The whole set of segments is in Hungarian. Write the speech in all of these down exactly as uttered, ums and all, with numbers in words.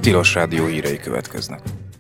Tilos Rádió hírei következnek.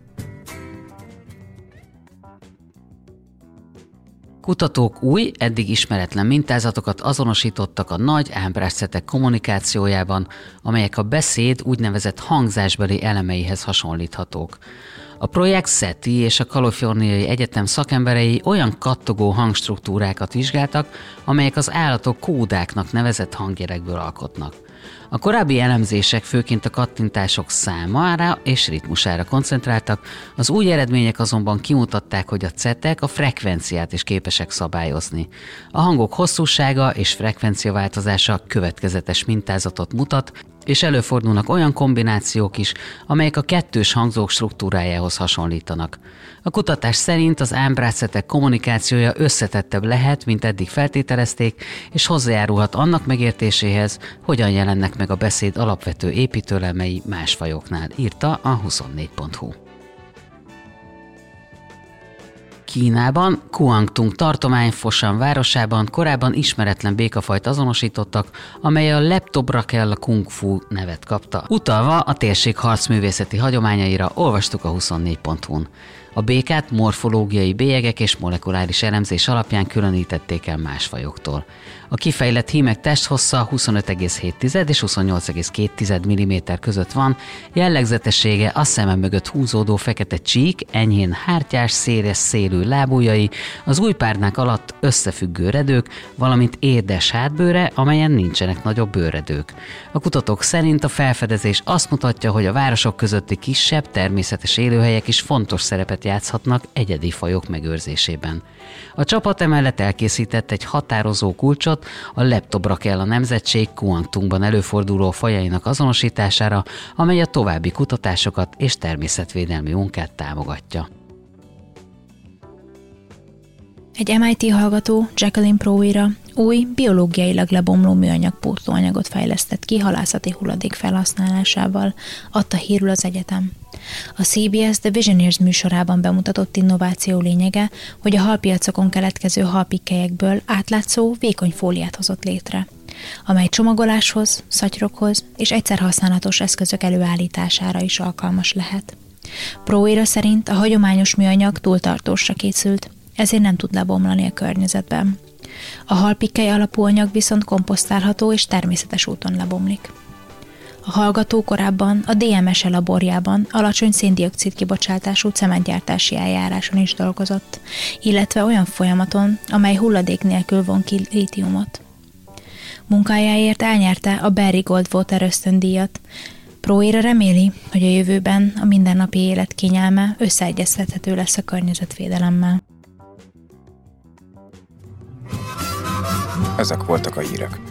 Kutatók új, eddig ismeretlen mintázatokat azonosítottak a nagy ábrászszetek kommunikációjában, amelyek a beszéd úgynevezett hangzásbeli elemeihez hasonlíthatók. A projekt SETI és a Kaliforniai Egyetem szakemberei olyan kattogó hangstruktúrákat vizsgáltak, amelyek az állatok kódáknak nevezett hangjelekből alkotnak. A korábbi elemzések főként a kattintások számára és ritmusára koncentráltak, az új eredmények azonban kimutatták, hogy a cetek a frekvenciát is képesek szabályozni. A hangok hosszúsága és frekvenciaváltozása következetes mintázatot mutat, és előfordulnak olyan kombinációk is, amelyek a kettős hangzók struktúrájához hasonlítanak. A kutatás szerint az ábrászszetek kommunikációja összetettebb lehet, mint eddig feltételezték, és hozzájárulhat annak megértéséhez, hogyan jelennek meg a beszéd alapvető építőelemei más fajoknál, írta a huszonnégy pont hu. Kínában, Guangdong tartomány Foshan városában korábban ismeretlen békafajt azonosítottak, amely a Leptobrachella kung fu nevet kapta. Utalva a térség harcművészeti hagyományaira olvastuk a huszonnégy pont hu-n. A békát morfológiai bélyegek és molekuláris elemzés alapján különítették el más fajoktól. A kifejlett hímek testhossza huszonöt egész hét és huszonnyolc egész két milliméter között van, jellegzetessége a szeme mögött húzódó fekete csík, enyhén hártyás, széles szélű lábujjai, az ujjpárnák alatt összefüggő redők, valamint érdes hátbőre, amelyen nincsenek nagyobb bőrredők. A kutatók szerint a felfedezés azt mutatja, hogy a városok közötti kisebb, természetes élőhelyek is fontos szerepet játszhatnak egyedi fajok megőrzésében. A csapat emellett elkészített egy határozó kulcsot a Leptobrachella nemzetség Guangdongban előforduló fajainak azonosítására, amely a további kutatásokat és természetvédelmi munkát támogatja. Egy em i té hallgató, Jacqueline Prouera, új, biológiailag lebomló műanyag pótlóanyagot fejlesztett ki halászati hulladék felhasználásával, adta hírül az egyetem. A cé bé es The Visioneers műsorában bemutatott innováció lényege, hogy a halpiacokon keletkező halpikkelyekből átlátszó, vékony fóliát hozott létre, amely csomagoláshoz, szatyrokhoz és egyszer használatos eszközök előállítására is alkalmas lehet. Prouera szerint a hagyományos műanyag túl tartósra készült, ezért nem tud lebomlani a környezetben. A halpikkely alapú anyag viszont komposztálható és természetes úton lebomlik. A hallgató korábban a dé em es e laborjában alacsony szén-dioxid kibocsátású cementgyártási eljáráson is dolgozott, illetve olyan folyamaton, amely hulladék nélkül von ki lítiumot. Munkájáért elnyerte a Barry Goldwater ösztöndíjat. Prouera reméli, hogy a jövőben a mindennapi élet kényelme összeegyeztethető lesz a környezetvédelemmel. Ezek voltak a hírek.